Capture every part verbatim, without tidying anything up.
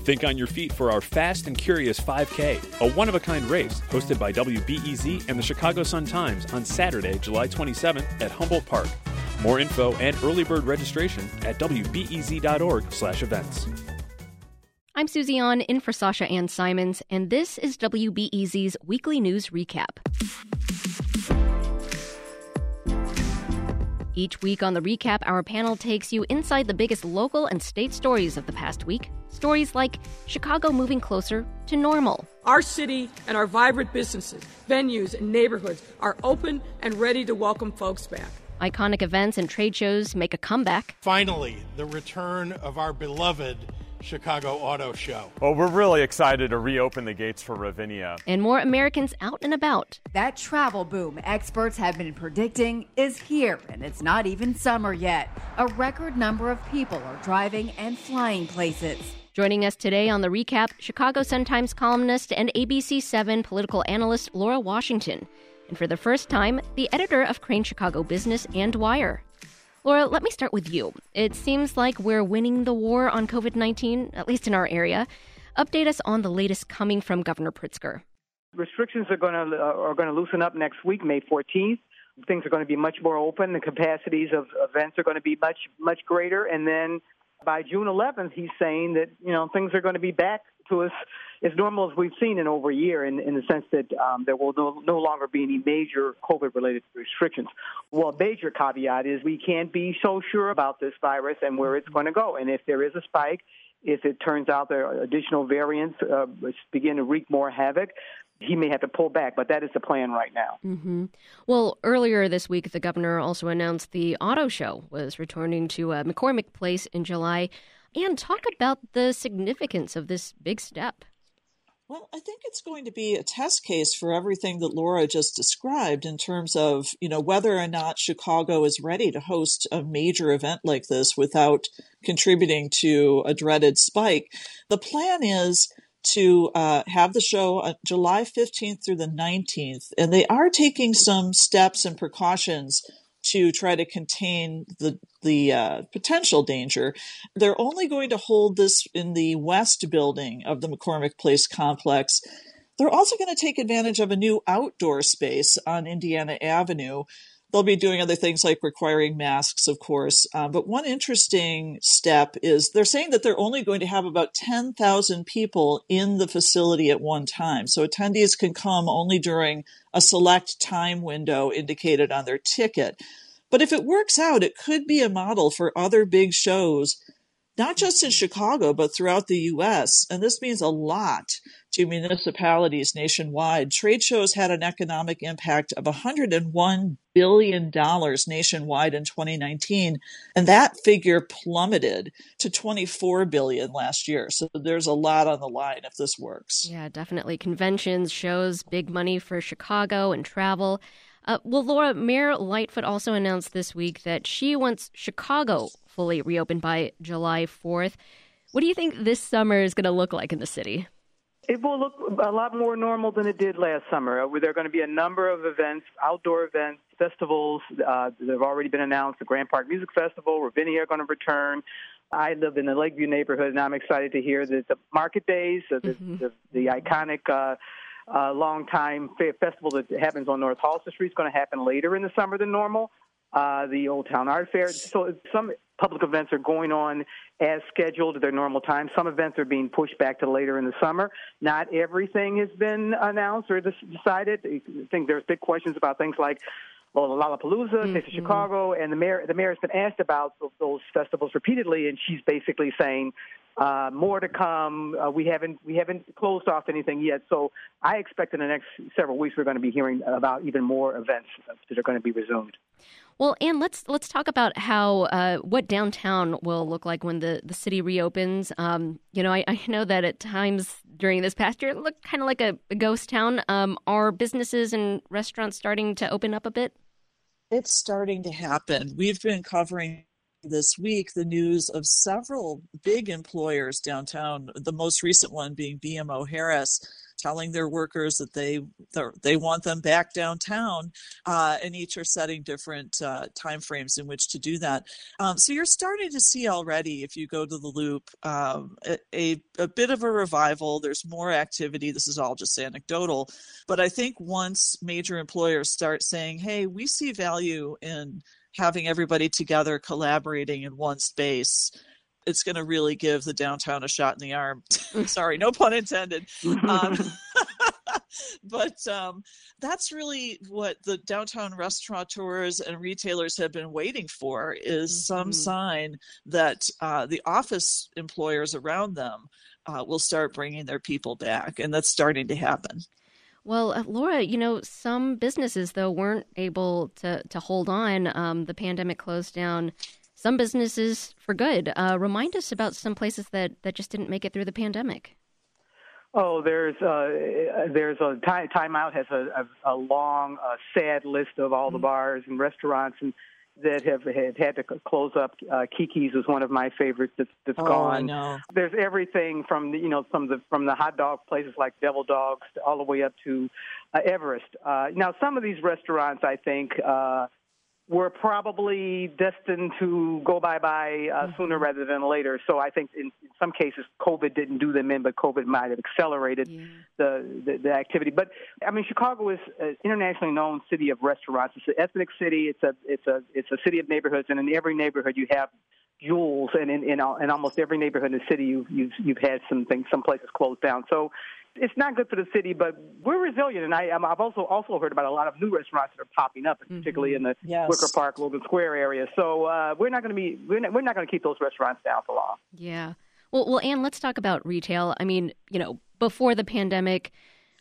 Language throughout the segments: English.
Think on your feet for our Fast and Curious five K, a one-of-a-kind race hosted by W B E Z and the Chicago Sun-Times on Saturday, July twenty-seventh at Humboldt Park. More info and early bird registration at w b e z dot org slash events. I'm Susie An, in for Sasha Ann Simons, and this is W B E Z's Weekly News Recap. Each week on the recap, our panel takes you inside the biggest local and state stories of the past week. Stories like Chicago moving closer to normal. Our city and our vibrant businesses, venues, and neighborhoods are open and ready to welcome folks back. Iconic events and trade shows make a comeback. Finally, the return of our beloved Chicago Auto Show. Well, we're really excited to reopen the gates for Ravinia. And more Americans out and about. That travel boom experts have been predicting is here, and it's not even summer yet. A record number of people are driving and flying places. Joining us today on the recap, Chicago Sun-Times columnist and A B C seven political analyst Laura Washington. And for the first time, the editor of Crain Chicago Business and Wire. Laura, let me start with you. It seems like we're winning the war on covid nineteen, at least in our area. Update us on the latest coming from Governor Pritzker. Restrictions are going to uh, are going to loosen up next week, May fourteenth. Things are going to be much more open. The capacities of events are going to be much much greater, and then by June eleventh, he's saying that you know things are going to be back to us as normal as we've seen in over a year, in, in the sense that um, there will no, no longer be any major COVID-related restrictions. Well, a major caveat is we can't be so sure about this virus and where it's going to go. And if there is a spike, if it turns out there are additional variants uh, which begin to wreak more havoc, he may have to pull back, but that is the plan right now. Mm-hmm. Well, earlier this week, the governor also announced the auto show was returning to uh, McCormick Place in July. And talk about the significance of this big step. Well, I think it's going to be a test case for everything that Laura just described in terms of, you know, whether or not Chicago is ready to host a major event like this without contributing to a dreaded spike. The plan is to uh, have the show on July fifteenth through the nineteenth, and they are taking some steps and precautions to try to contain the the uh, potential danger. They're only going to hold this in the west building of the McCormick Place complex. They're also going to take advantage of a new outdoor space on Indiana Avenue. They'll be doing other things like requiring masks, of course. Uh, but one interesting step is they're saying that they're only going to have about ten thousand people in the facility at one time. So attendees can come only during a select time window indicated on their ticket. But if it works out, it could be a model for other big shows, not just in Chicago, but throughout the U S. And this means a lot to municipalities nationwide. Trade shows had an economic impact of one hundred one billion dollars nationwide in twenty nineteen, and that figure plummeted to twenty-four billion dollars last year. So there's a lot on the line if this works. Yeah, definitely. Conventions, shows, big money for Chicago and travel. Uh, well, Laura, Mayor Lightfoot also announced this week that she wants Chicago fully reopened by July fourth. What do you think this summer is going to look like in the city? It will look a lot more normal than it did last summer. There are going to be a number of events, outdoor events, festivals. Uh, that have already been announced. The Grand Park Music Festival, Ravinia are going to return. I live in the Lakeview neighborhood, and I'm excited to hear that the Market Days, the, mm-hmm. the, the iconic uh, uh, long-time festival that happens on North Halsted Street is going to happen later in the summer than normal. Uh, the Old Town Art Fair. So some public events are going on as scheduled at their normal time. Some events are being pushed back to later in the summer. Not everything has been announced or decided. I think there's big questions about things like well, Lollapalooza, mm-hmm. Taste of Chicago, and the mayor, the mayor has been asked about those festivals repeatedly, and she's basically saying uh, more to come. Uh, we haven't we haven't closed off anything yet, so I expect in the next several weeks we're going to be hearing about even more events that are going to be resumed. Well, and let's let's talk about how uh, what downtown will look like when the, the city reopens. Um, you know, I, I know that at times during this past year it looked kind of like a, a ghost town. Um, are businesses and restaurants starting to open up a bit? It's starting to happen. We've been covering this week the news of several big employers downtown, the most recent one being B M O Harris, telling their workers that they they want them back downtown, uh, and each are setting different uh, timeframes in which to do that. Um, so you're starting to see already, if you go to the Loop, um, a, a bit of a revival. There's more activity. This is all just anecdotal. But I think once major employers start saying, hey, we see value in having everybody together collaborating in one space, it's going to really give the downtown a shot in the arm. Sorry, no pun intended. Um, but um, that's really what the downtown restaurateurs and retailers have been waiting for, is mm-hmm. some sign that uh, the office employers around them uh, will start bringing their people back. And that's starting to happen. Well, uh, Laura, you know, some businesses, though, weren't able to, to hold on. Um, the pandemic closed down some businesses for good. Uh, remind us about some places that, that just didn't make it through the pandemic. Oh, there's uh, there's a time, Time Out has a, a, a long, uh, sad list of all the bars and restaurants and that have had, had to close up. Uh, Kiki's is one of my favorites that's, that's oh, gone. I know. There's everything from the, you know from the from the hot dog places like Devil Dogs to all the way up to uh, Everest. Uh, now, some of these restaurants, I think, uh, were probably destined to go bye-bye uh, mm-hmm. sooner rather than later. So I think in, in some cases COVID didn't do them in, but COVID might have accelerated yeah. the, the, the activity. But, I mean, Chicago is an internationally known city of restaurants. It's an ethnic city. It's a it's a, it's a city of neighborhoods, and in every neighborhood you have jewels, and in, in, in almost every neighborhood in the city you've, you've, you've had some things, some places closed down. So it's not good for the city, but we're resilient. And I, I've also also heard about a lot of new restaurants that are popping up, particularly mm-hmm. in the yes. Wicker Park, Logan Square area. So uh, we're not going to be we're not, we're not going to keep those restaurants down for long. Yeah. Well, well, Anne, let's talk about retail. I mean, you know, before the pandemic,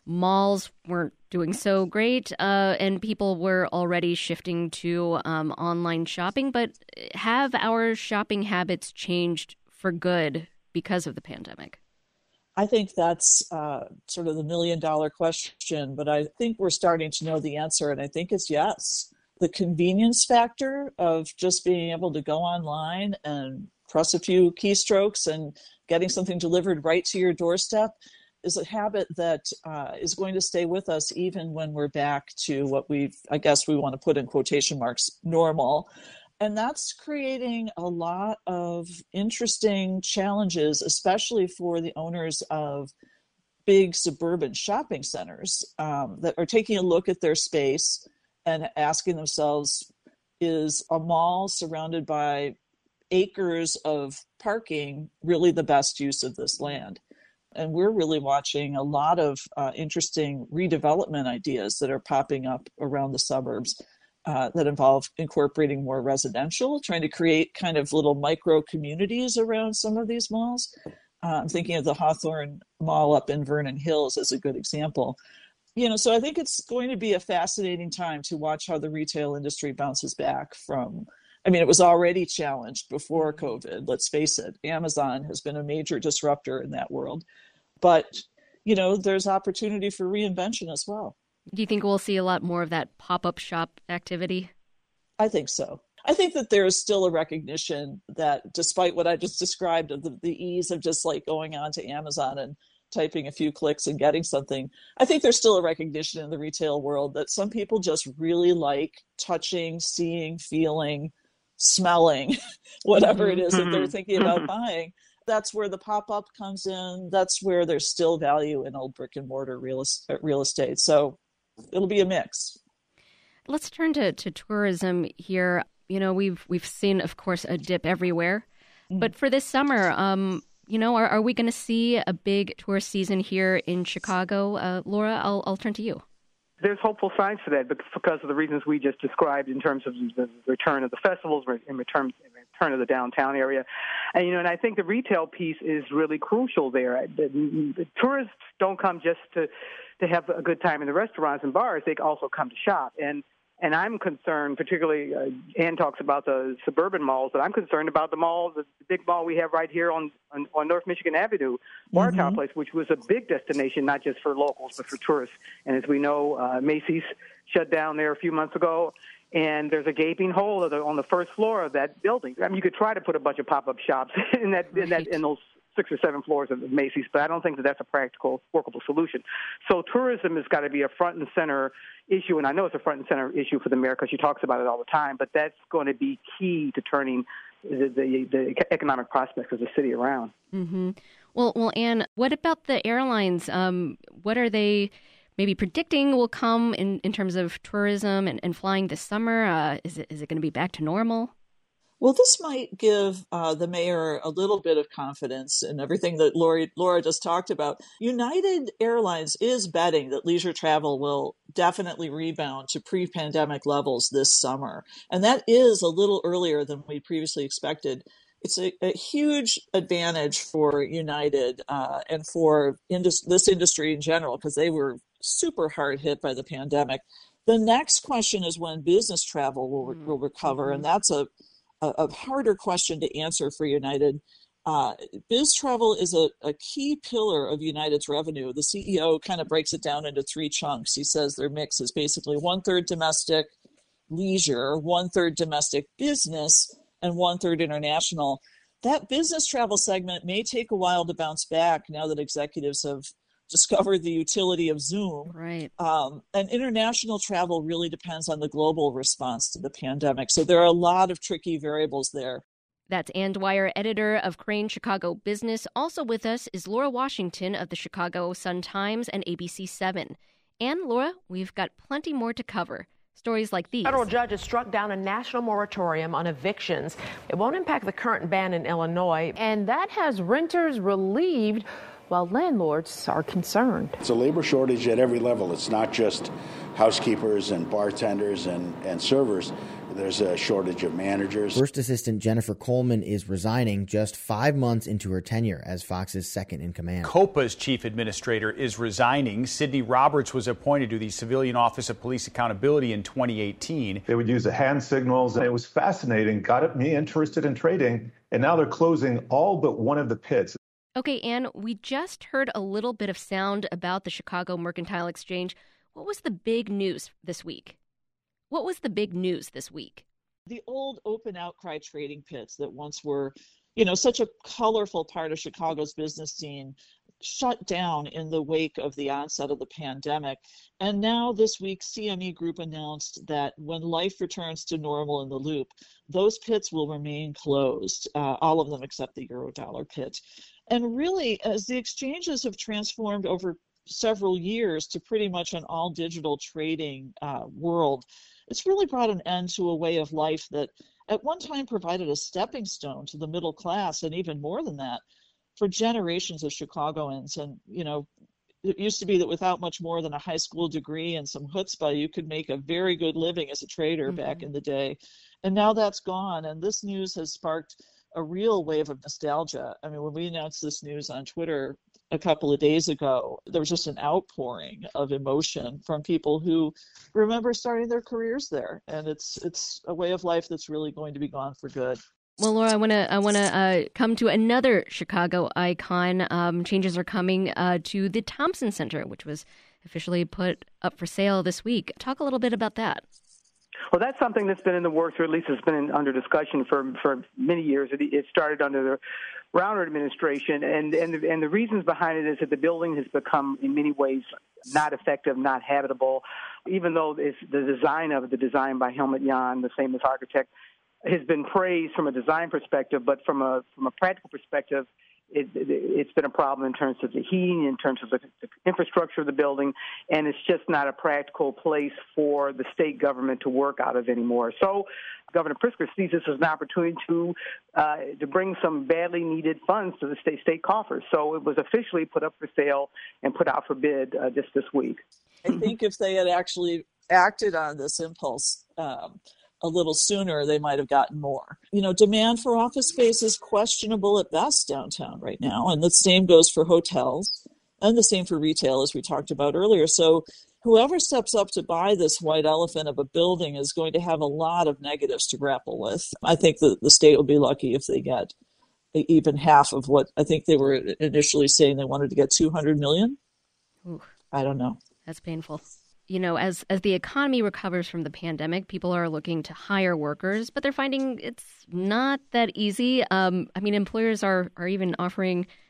malls weren't doing so great, uh, and people were already shifting to um, online shopping. But have our shopping habits changed for good because of the pandemic? I think that's uh, sort of the million dollar question, but I think we're starting to know the answer, and I think it's yes. The convenience factor of just being able to go online and press a few keystrokes and getting something delivered right to your doorstep is a habit that uh, is going to stay with us even when we're back to what we've, I guess we want to put in quotation marks, normal. And that's creating a lot of interesting challenges, especially for the owners of big suburban shopping centers um, that are taking a look at their space and asking themselves, is a mall surrounded by acres of parking really the best use of this land? And we're really watching a lot of uh, interesting redevelopment ideas that are popping up around the suburbs. Uh, that involve incorporating more residential, trying to create kind of little micro communities around some of these malls. Uh, I'm thinking of the Hawthorne Mall up in Vernon Hills as a good example. You know, so I think it's going to be a fascinating time to watch how the retail industry bounces back from, I mean, it was already challenged before COVID, let's face it. Amazon has been a major disruptor in that world. But, you know, there's opportunity for reinvention as well. Do you think we'll see a lot more of that pop-up shop activity? I think so. I think that there is still a recognition that despite what I just described of the, the ease of just like going on to Amazon and typing a few clicks and getting something, I think there's still a recognition in the retail world that some people just really like touching, seeing, feeling, smelling, whatever it is that they're thinking about buying. That's where the pop-up comes in. That's where there's still value in old brick and mortar real, real estate. So it'll be a mix. Let's turn to, to tourism here. You know, we've we've seen, of course, a dip everywhere. Mm-hmm. But for this summer, um, you know, are, are we going to see a big tourist season here in Chicago? Uh, Laura, I'll I'll turn to you. There's hopeful signs for that because of the reasons we just described in terms of the return of the festivals, in return, in return of the downtown area. And, you know, and I think the retail piece is really crucial there. The, the tourists don't come just to, to have a good time in the restaurants and bars. They also come to shop. And And I'm concerned, particularly, uh, Ann talks about the suburban malls, but I'm concerned about the mall, the, the big mall we have right here on, on, on North Michigan Avenue, Bar Town mm-hmm. Place, which was a big destination, not just for locals, but for tourists. And as we know, uh, Macy's shut down there a few months ago, and there's a gaping hole on the first floor of that building. I mean, you could try to put a bunch of pop-up shops in that, right. in that in those six or seven floors of Macy's, but I don't think that that's a practical, workable solution. So tourism has got to be a front and center issue, and I know it's a front and center issue for the mayor because she talks about it all the time, but that's going to be key to turning the, the, the economic prospects of the city around. Mm-hmm. Well, well, Anne, what about the airlines? Um, what are they maybe predicting will come in, in terms of tourism and, and flying this summer? Uh, is it is it going to be back to normal? Well, this might give uh, the mayor a little bit of confidence in everything that Laura, Laura just talked about. United Airlines is betting that leisure travel will definitely rebound to pre-pandemic levels this summer. And that is a little earlier than we previously expected. It's a, a huge advantage for United uh, and for indus- this industry in general, because they were super hard hit by the pandemic. The next question is when business travel will, will recover, and that's a A, a harder question to answer for United. Uh, biz travel is a, a key pillar of United's revenue. The C E O kind of breaks it down into three chunks. He says their mix is basically one-third domestic leisure, one-third domestic business, and one-third international. That business travel segment may take a while to bounce back now that executives have discovered the utility of Zoom. Right. Um, and international travel really depends on the global response to the pandemic. So there are a lot of tricky variables there. That's Anne Dwyer, editor of Crain Chicago Business. Also with us is Laura Washington of the Chicago Sun-Times and A B C seven. And Laura, we've got plenty more to cover. Stories like these. Federal judges struck down a national moratorium on evictions. It won't impact the current ban in Illinois, and that has renters relieved while landlords are concerned. It's a labor shortage at every level. It's not just housekeepers and bartenders and, and servers. There's a shortage of managers. First Assistant Jennifer Coleman is resigning just five months into her tenure as Fox's second in command. COPA's chief administrator is resigning. Sidney Roberts was appointed to the Civilian Office of Police Accountability in twenty eighteen. They would use the hand signals, and it was fascinating, got me interested in trading, and now they're closing all but one of the pits. Okay, Anne, we just heard a little bit of sound about the Chicago Mercantile Exchange. What was the big news this week? What was the big news this week? The old open outcry trading pits that once were, you know, such a colorful part of Chicago's business scene shut down in the wake of the onset of the pandemic. And now this week, C M E Group announced that when life returns to normal in the Loop, those pits will remain closed, uh, all of them except the Eurodollar pit. And really, as the exchanges have transformed over several years to pretty much an all-digital trading uh, world, it's really brought an end to a way of life that at one time provided a stepping stone to the middle class, and even more than that, for generations of Chicagoans. And, you know, it used to be that without much more than a high school degree and some chutzpah, you could make a very good living as a trader mm-hmm. back in the day. And now that's gone, and this news has sparked a real wave of nostalgia. I mean, when we announced this news on Twitter a couple of days ago, there was just an outpouring of emotion from people who remember starting their careers there. And it's it's a way of life that's really going to be gone for good. Well, Laura, I want to I want to uh, come to another Chicago icon. Um, changes are coming uh, to the Thompson Center, which was officially put up for sale this week. Talk a little bit about that. Well, that's something that's been in the works, or at least has been in, under discussion for for many years. It, it started under the Rauner administration, and and the, and the reasons behind it is that the building has become, in many ways, not effective, not habitable. Even though it's the design of it, the design by Helmut Jahn, the famous architect, has been praised from a design perspective, but from a from a practical perspective, It, it, it's been a problem in terms of the heating, in terms of the, the infrastructure of the building, and it's just not a practical place for the state government to work out of anymore. So Governor Pritzker sees this as an opportunity to uh, to bring some badly needed funds to the state state coffers. So it was officially put up for sale and put out for bid uh, just this week. I think if they had actually acted on this impulse um, a little sooner, they might have gotten more. You know, demand for office space is questionable at best downtown right now, and the same goes for hotels, and the same for retail, as we talked about earlier. So whoever steps up to buy this white elephant of a building is going to have a lot of negatives to grapple with. I think that the state will be lucky if they get even half of what I think they were initially saying they wanted to get two hundred million dollars. Ooh, I don't know. That's painful. You know, as as the economy recovers from the pandemic, people are looking to hire workers, but they're finding it's not that easy. Um, I mean, employers are, are even offering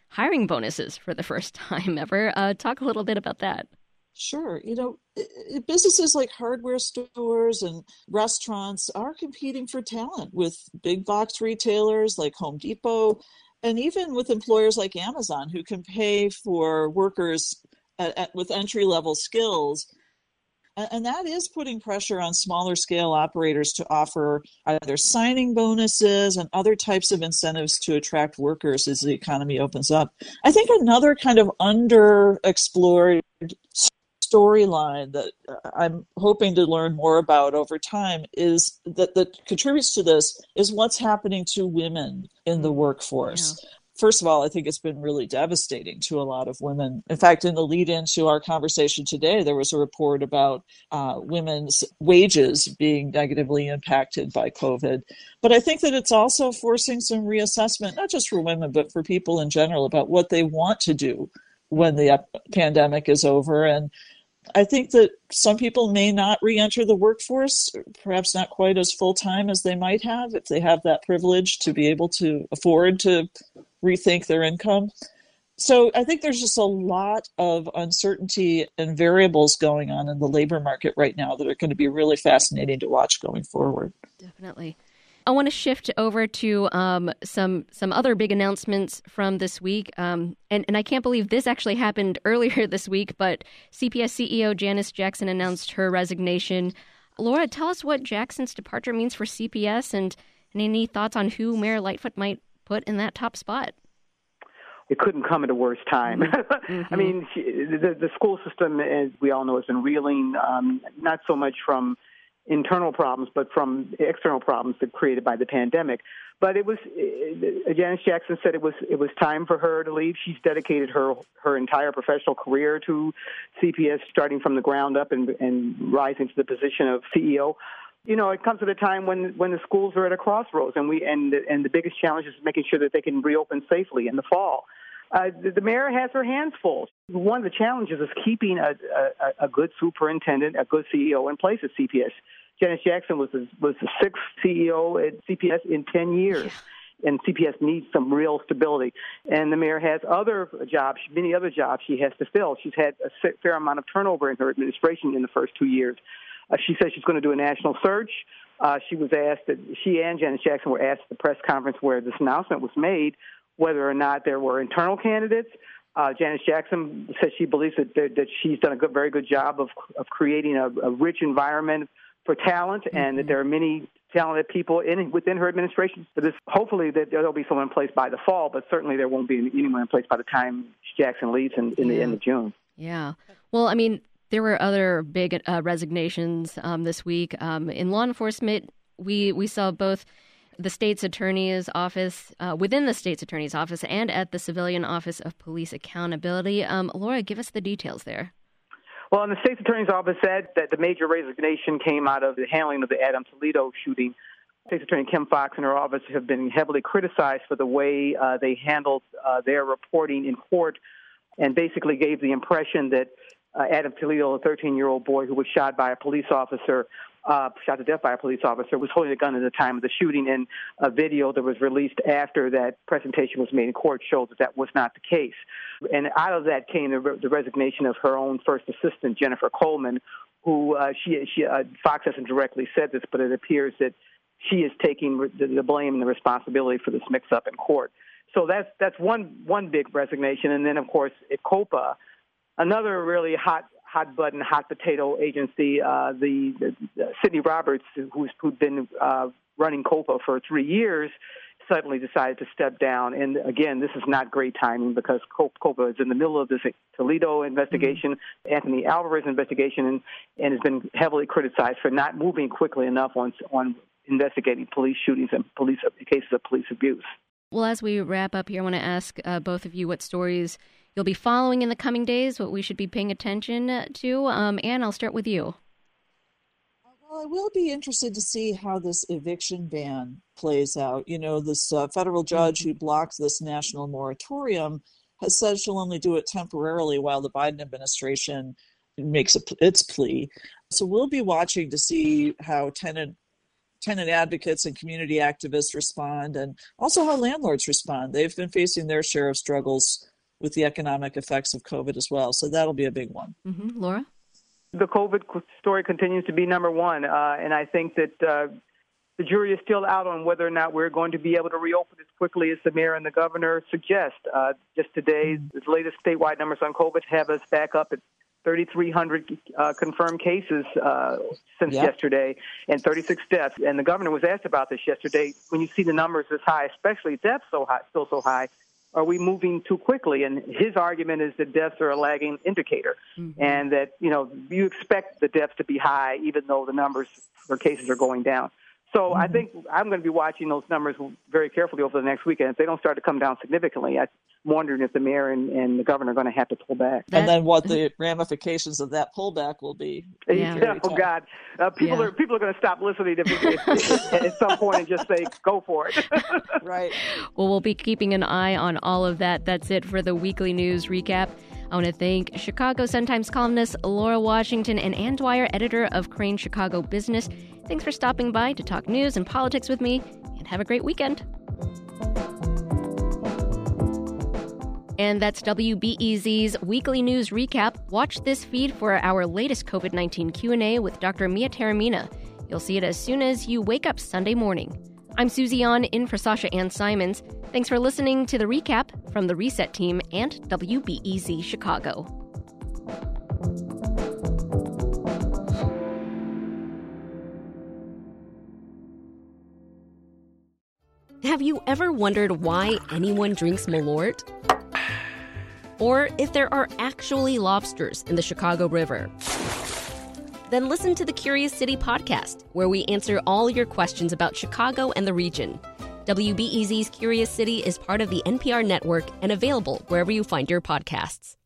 hiring bonuses for the first time ever. Uh, talk a little bit about that. Sure. You know, businesses like hardware stores and restaurants are competing for talent with big box retailers like Home Depot, and even with employers like Amazon, who can pay for workers at, at, with entry-level skills. And that is putting pressure on smaller scale operators to offer either signing bonuses and other types of incentives to attract workers as the economy opens up. I think another kind of underexplored storyline that I'm hoping to learn more about over time is that that contributes to this is what's happening to women in the workforce. Yeah. First of all, I think it's been really devastating to a lot of women. In fact, in the lead into our conversation today, there was a report about uh, women's wages being negatively impacted by COVID. But I think that it's also forcing some reassessment, not just for women, but for people in general, about what they want to do when the pandemic is over. And I think that some people may not re-enter the workforce, perhaps not quite as full-time as they might have if they have that privilege to be able to afford to rethink their income. So I think there's just a lot of uncertainty and variables going on in the labor market right now that are going to be really fascinating to watch going forward. Definitely. I want to shift over to um, some some other big announcements from this week. Um, and, and I can't believe this actually happened earlier this week, but C P S C E O Janice Jackson announced her resignation. Laura, tell us what Jackson's departure means for C P S and, and any thoughts on who Mayor Lightfoot might put in that top spot. It couldn't come at a worse time. Mm-hmm. I mean, she, the, the school system, as we all know, has been reeling, um, not so much from internal problems, but from external problems that created by the pandemic. But it was, uh, Janice Jackson said it was it was time for her to leave. She's dedicated her her entire professional career to C P S, starting from the ground up and, and rising to the position of C E O. You know, it comes at a time when, when the schools are at a crossroads, and we and and the biggest challenge is making sure that they can reopen safely in the fall. Uh, the, the mayor has her hands full. One of the challenges is keeping a, a, a good superintendent, a good C E O in place at C P S. Janice Jackson was the, was the sixth C E O at C P S in ten years, yeah. And C P S needs some real stability. And the mayor has other jobs, many other jobs she has to fill. She's had a fair amount of turnover in her administration in the first two years. Uh, she says she's going to do a national search. Uh, she was asked, that she and Janice Jackson were asked at the press conference where this announcement was made, whether or not there were internal candidates. Uh, Janice Jackson says she believes that, that, that she's done a good, very good job of, of creating a, a rich environment for talent, and mm-hmm. that there are many talented people in within her administration. So this, hopefully that there'll be someone in place by the fall, but certainly there won't be anyone in place by the time Jackson leaves in, in yeah. the end of June. Yeah. Well, I mean, there were other big uh, resignations um, this week. Um, in law enforcement, we, we saw both the state's attorney's office, uh, within the state's attorney's office, and at the Civilian Office of Police Accountability. Um, Laura, give us the details there. Well, in the state's attorney's office said that the major resignation came out of the handling of the Adam Toledo shooting. State's Attorney Kim Foxx and her office have been heavily criticized for the way uh, they handled uh, their reporting in court, and basically gave the impression that uh, Adam Toledo, a thirteen-year-old boy who was shot by a police officer, uh, shot to death by a police officer, was holding a gun at the time of the shooting. And a video that was released after that presentation was made in court showed that that was not the case. And out of that came the, re- the resignation of her own first assistant, Jennifer Coleman, who uh, she, she uh, Fox hasn't directly said this, but it appears that she is taking re- the, the blame and the responsibility for this mix-up in court. So that's that's one one big resignation. And then, of course, at COPA, another really hot hot button, hot potato agency, uh, the, the, the Sidney Roberts, who's who'd been uh, running COPA for three years, suddenly decided to step down. And again, this is not great timing because COPA is in the middle of this Toledo investigation, mm-hmm. Anthony Alvarez investigation, and, and has been heavily criticized for not moving quickly enough on on investigating police shootings and police cases of police abuse. Well, as we wrap up here, I want to ask uh, both of you what stories you'll be following in the coming days, what we should be paying attention to. Um, Anne, I'll start with you. Well, I will be interested to see how this eviction ban plays out. You know, this uh, federal judge who blocked this national moratorium has said she'll only do it temporarily while the Biden administration makes a, its plea. So we'll be watching to see how tenant tenant advocates and community activists respond, and also how landlords respond. They've been facing their share of struggles with the economic effects of COVID as well. So that'll be a big one. Mm-hmm. Laura? The COVID story continues to be number one, uh, and I think that uh, the jury is still out on whether or not we're going to be able to reopen as quickly as the mayor and the governor suggest. Uh, just today, the latest statewide numbers on COVID have us back up at thirty-three hundred uh, confirmed cases uh, since yep. yesterday and thirty-six deaths. And the governor was asked about this yesterday. When you see the numbers this high, especially deaths so high, still so high, are we moving too quickly? And his argument is that deaths are a lagging indicator, mm-hmm. and that, you know, you expect the deaths to be high even though the numbers for cases are going down. So mm-hmm. I think I'm going to be watching those numbers very carefully over the next weekend. If they don't start to come down significantly, I'm wondering if the mayor and, and the governor are going to have to pull back. And then what the ramifications of that pullback will be. Yeah. Yeah, oh, God. Uh, people yeah. are people are going to stop listening to me at some point and just say, go for it. Right. Well, we'll be keeping an eye on all of that. That's it for the weekly news recap. I want to thank Chicago Sun-Times columnist Laura Washington and Ann Dwyer, editor of Crain Chicago Business. Thanks for stopping by to talk news and politics with me, and have a great weekend. And that's W B E Z's weekly news recap. Watch this feed for our latest COVID nineteen Q and A with Doctor Mia Taormina. You'll see it as soon as you wake up Sunday morning. I'm Susie An, in for Sasha Ann Simons. Thanks for listening to the recap from the Reset Team and W B E Z Chicago. Have you ever wondered why anyone drinks Malort? Or if there are actually lobsters in the Chicago River? Then listen to the Curious City podcast, where we answer all your questions about Chicago and the region. W B E Z's Curious City is part of the N P R network and available wherever you find your podcasts.